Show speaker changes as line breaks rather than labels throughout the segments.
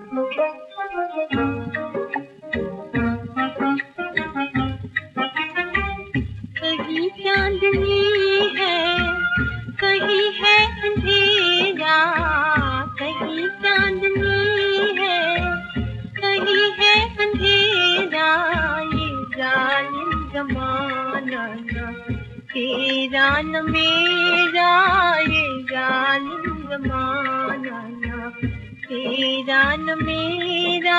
कहीं चांदनी है, कहीं है अंधेरा, कहीं चांदनी है, कहीं है अंधेरा। ये जालिम ज़माना ना तेरा न मेरा, ये जालिम ज़माना ना तेरा न मेरा।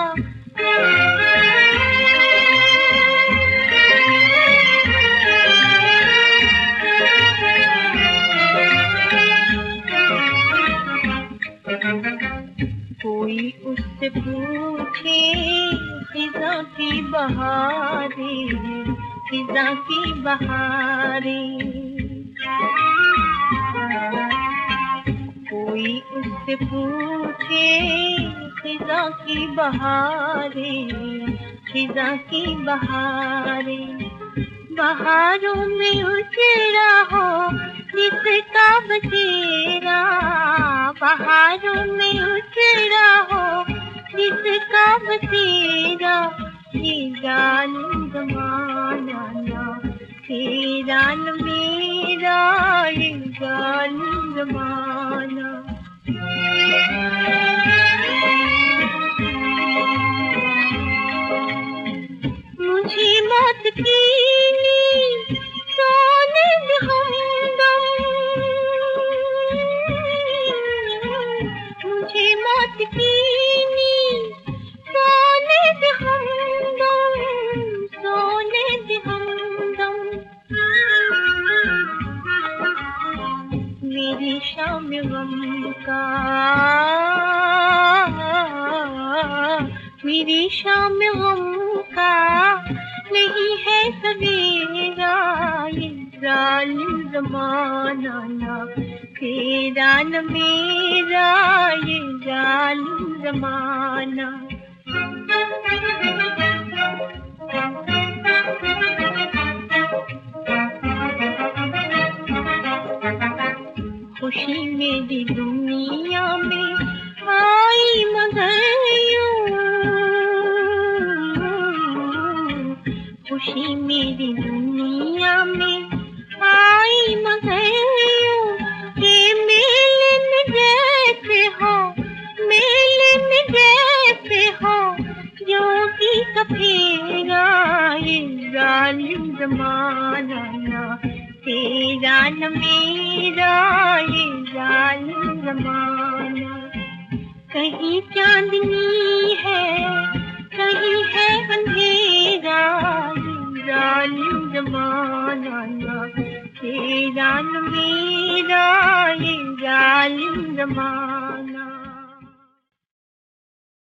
कोई उससे पूछे खिज़ा की बहारें, खिज़ा की बहारें। कोई उससे पूछे खिज़ा की बहारें, खिज़ा की बहारें। बहारों में उजड़ा हो जिसका बसेरा, बहारों में उजड़ा हो जिसका बसेरा। ये जालिम ज़माना ना तेरा न मेरा, ये जालिम ज़माना। मुझे मौत की सोने दे हमदम, मुझे मौत की सोने दे हमदम, सोने दे हमदम। मेरी शाम गम का, मेरी शाम गम का नहीं है सवेरा। ये जालिम ज़माना ना तेरा न मेरा, ये जालिम ज़माना। खुशी मेरी दुनिया में आई मगर यूं, खुशी मेरी दुनिया में आई मगर यूं। ये मिलन जैसे हो, मिलन जैसे हो ज्योति का फेरा। ये जालिम ज़माना ना तेरा न मेरा, ये जालिम ज़माना। कहीं चांदनी है, कहीं है अंधेरा। ये जालिम ज़माना ना तेरा न मेरा, ये जालिम ज़माना।